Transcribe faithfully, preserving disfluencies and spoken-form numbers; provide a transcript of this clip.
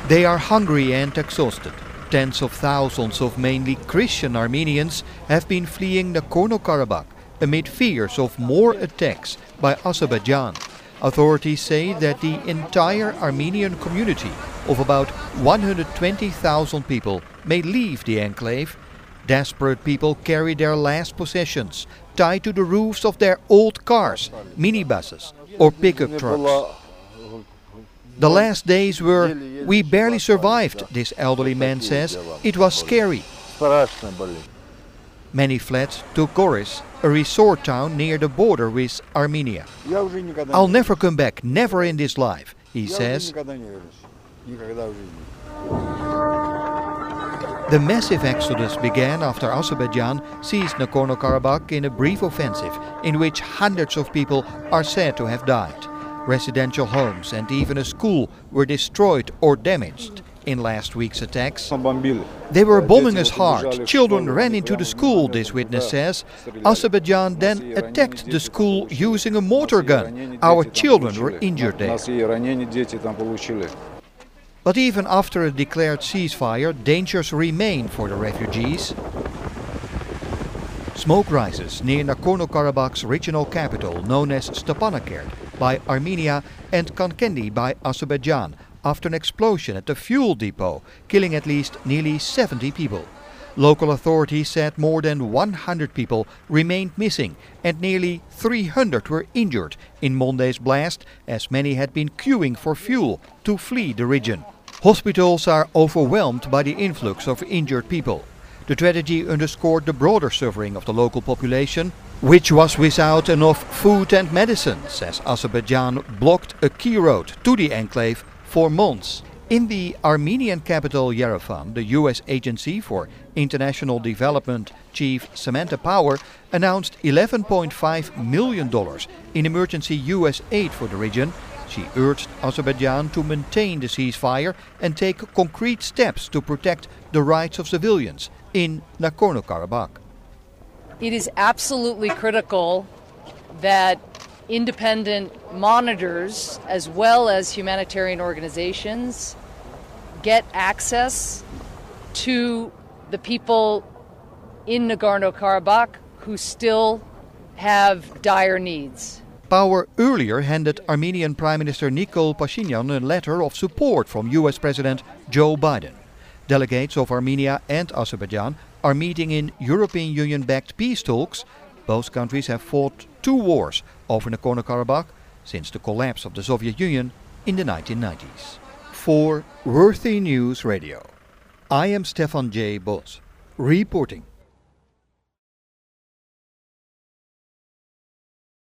They are hungry and exhausted. Tens of thousands of mainly Christian Armenians have been fleeing Nagorno-Karabakh amid fears of more attacks by Azerbaijan. Authorities say that the entire Armenian community of about one hundred twenty thousand people may leave the enclave. Desperate people carry their last possessions tied to the roofs of their old cars, minibuses or pickup trucks. The last days were, we barely survived, this elderly man says. It was scary. Many fled to Goris, a resort town near the border with Armenia. I'll never come back, never in this life, he says. The massive exodus began after Azerbaijan seized Nagorno-Karabakh in a brief offensive in which hundreds of people are said to have died. Residential homes and even a school were destroyed or damaged in last week's attacks. They were bombing us hard. Children ran into the school, this witness says. Azerbaijan then attacked the school using a mortar gun. Our children were injured there. But even after a declared ceasefire, dangers remain for the refugees. Smoke rises near Nagorno-Karabakh's regional capital, known as Stepanakert by Armenia and Kankendi by Azerbaijan, after an explosion at the fuel depot, killing at least nearly seventy people. Local authorities said more than one hundred people remained missing and nearly three hundred were injured in Monday's blast, as many had been queuing for fuel to flee the region. Hospitals are overwhelmed by the influx of injured people. The tragedy underscored the broader suffering of the local population, which was without enough food and medicines, as Azerbaijan blocked a key road to the enclave for months. In the Armenian capital Yerevan, the U S Agency for International Development chief Samantha Power announced eleven point five million dollars in emergency U S aid for the region. She urged Azerbaijan to maintain the ceasefire and take concrete steps to protect the rights of civilians in Nagorno-Karabakh. It is absolutely critical that independent monitors, as well as humanitarian organizations, get access to the people in Nagorno-Karabakh who still have dire needs. Power earlier handed Armenian Prime Minister Nikol Pashinyan a letter of support from U S President Joe Biden. Delegates of Armenia and Azerbaijan are meeting in European Union-backed peace talks. Both countries have fought two wars over Nagorno-Karabakh since the collapse of the Soviet Union in the nineteen nineties. For Worthy News Radio, I am Stefan J. Bos, reporting.